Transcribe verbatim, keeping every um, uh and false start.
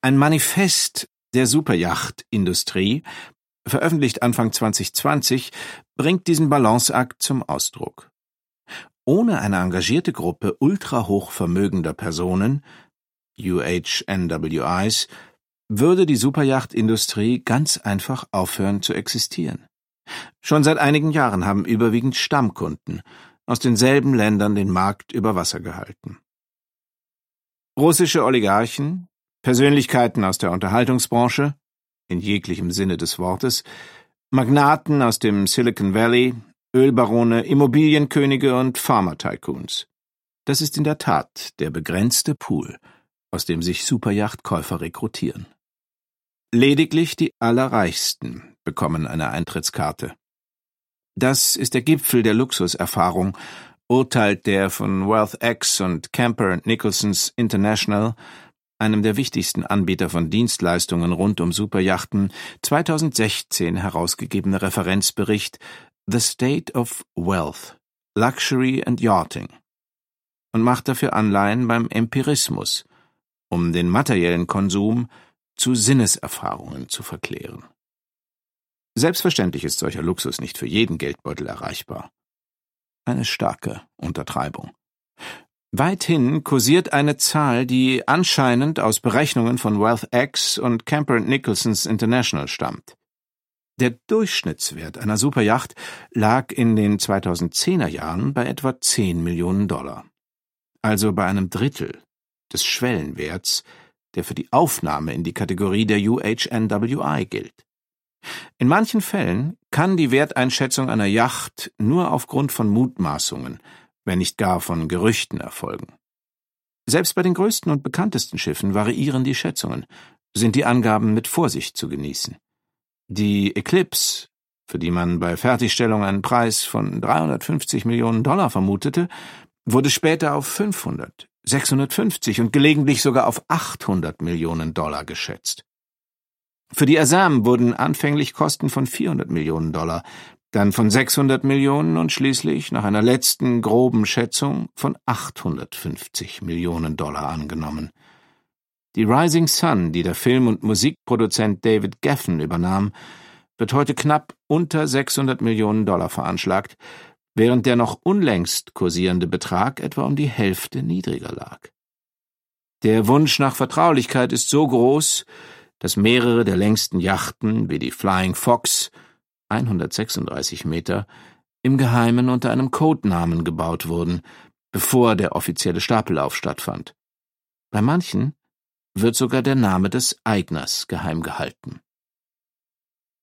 Ein Manifest der Superyachtindustrie, veröffentlicht Anfang zwanzig zwanzig, bringt diesen Balanceakt zum Ausdruck. Ohne eine engagierte Gruppe ultrahochvermögender Personen, U H N W Is, würde die Superyachtindustrie ganz einfach aufhören zu existieren. Schon seit einigen Jahren haben überwiegend Stammkunden aus denselben Ländern den Markt über Wasser gehalten. Russische Oligarchen, Persönlichkeiten aus der Unterhaltungsbranche, in jeglichem Sinne des Wortes, Magnaten aus dem Silicon Valley, Ölbarone, Immobilienkönige und Pharma-Tycoons. Das ist in der Tat der begrenzte Pool, aus dem sich Superyachtkäufer rekrutieren. Lediglich die Allerreichsten bekommen eine Eintrittskarte. Das ist der Gipfel der Luxuserfahrung, urteilt der von WealthX und Camper Nicholson's International, einem der wichtigsten Anbieter von Dienstleistungen rund um Superyachten, zweitausendsechzehn herausgegebene Referenzbericht The State of Wealth, Luxury and Yachting und macht dafür Anleihen beim Empirismus, um den materiellen Konsum zu Sinneserfahrungen zu verklären. Selbstverständlich ist solcher Luxus nicht für jeden Geldbeutel erreichbar. Eine starke Untertreibung. Weithin kursiert eine Zahl, die anscheinend aus Berechnungen von WealthX und Camper Nicholson's International stammt. Der Durchschnittswert einer Superyacht lag in den zweitausendzehner Jahren bei etwa zehn Millionen Dollar. Also bei einem Drittel des Schwellenwerts, der für die Aufnahme in die Kategorie der U H N W I gilt. In manchen Fällen kann die Werteinschätzung einer Yacht nur aufgrund von Mutmaßungen, wenn nicht gar von Gerüchten erfolgen. Selbst bei den größten und bekanntesten Schiffen variieren die Schätzungen, sind die Angaben mit Vorsicht zu genießen. Die Eclipse, für die man bei Fertigstellung einen Preis von dreihundertfünfzig Millionen Dollar vermutete, wurde später auf fünfhundert, sechshundertfünfzig und gelegentlich sogar auf achthundert Millionen Dollar geschätzt. Für die Asam wurden anfänglich Kosten von vierhundert Millionen Dollar, dann von sechshundert Millionen und schließlich, nach einer letzten groben Schätzung, von achthundertfünfzig Millionen Dollar angenommen. Die Rising Sun, die der Film- und Musikproduzent David Geffen übernahm, wird heute knapp unter sechshundert Millionen Dollar veranschlagt, während der noch unlängst kursierende Betrag etwa um die Hälfte niedriger lag. Der Wunsch nach Vertraulichkeit ist so groß, dass mehrere der längsten Yachten, wie die Flying Fox, hundertsechsunddreißig Meter, im Geheimen unter einem Codenamen gebaut wurden, bevor der offizielle Stapellauf stattfand. Bei manchen wird sogar der Name des Eigners geheim gehalten.